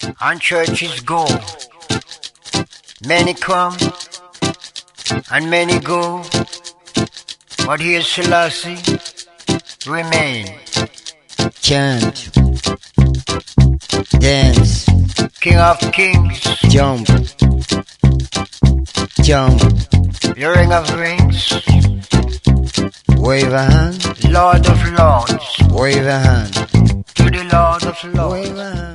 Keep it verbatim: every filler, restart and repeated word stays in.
and churches go. Many come and many go, but here Selassie remain. Chant, dance, King of kings, jump, jump, the ring of rings, wave a hand, Lord of lords, wave a hand, to the Lord of lords. wave a hand.